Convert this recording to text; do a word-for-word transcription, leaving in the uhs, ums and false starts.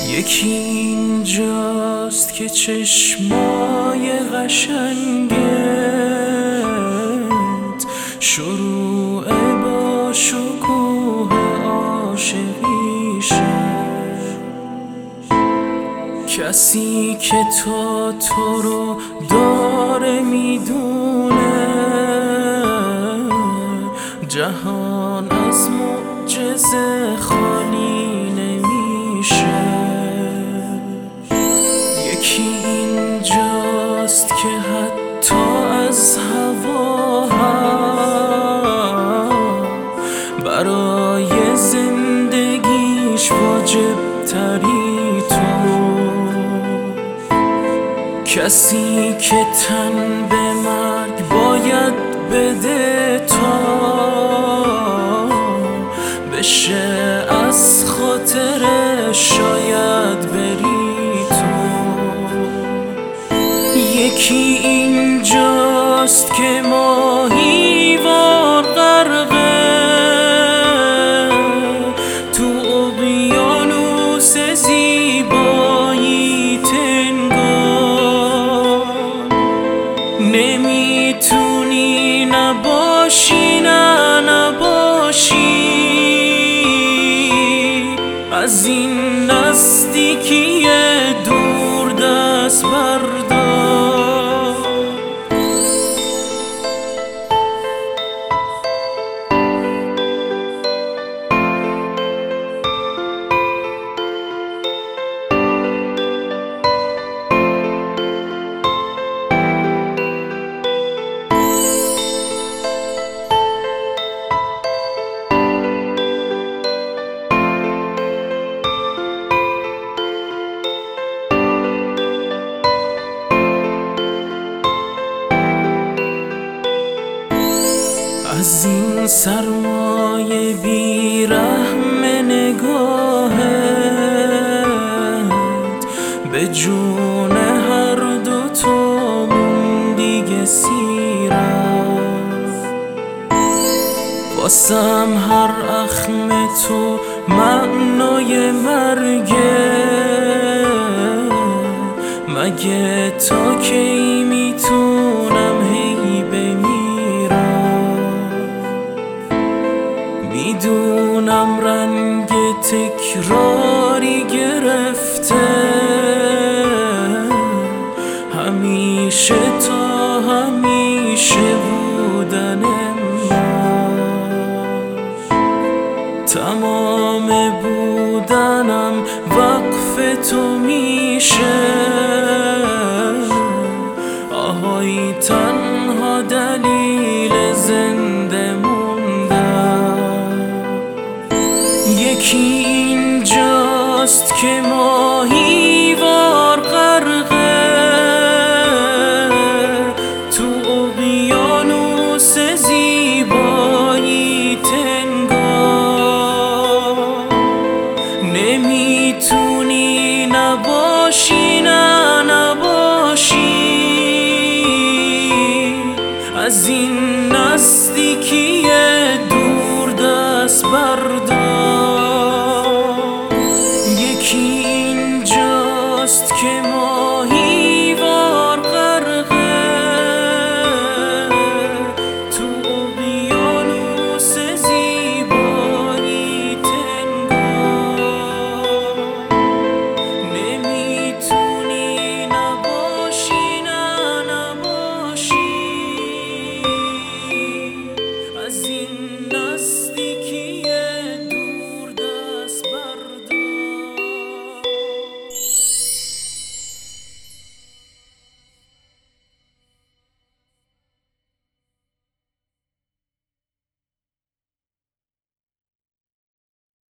یکی اینجاست که چشمای قشنگت شروع با شکوه عاشقیشه، کسی که تا تو رو داره میدونه جهان از معجزه خالی نمیشه. یکی اینجاست که حتی از هوا برای زندگیش واجب تری تو، کسی که تن به مرگ باید بده تا بشه از خاطر شاید بری تو. یکی اینجاست که ماهیوار غرقه تو اقیانوس زیبایی تنگا، نمیتونی نباشی نه نباشی از این نزدیکی دور دست بردار. از این سرمایه بیرحم نگاهت به جون هر دو تامون دیگه سیرم، واسم هر اخم تو معنای مرگه، مگه تا کی میتونم هی بمیرم؟ میدونم رنگ تکراری گرفته همیشه تا همیشه بودن من، تمام بودنم وقف تو میشه، آهای تنها دلیل زنده موندن. یکی اینجاست که ماهیوار غرقه تو اقیانوس زیبایی تنگا، نمیتونی نباشی نه نباشی از این نزدیکی دور دست بردار. یکی اینجاست که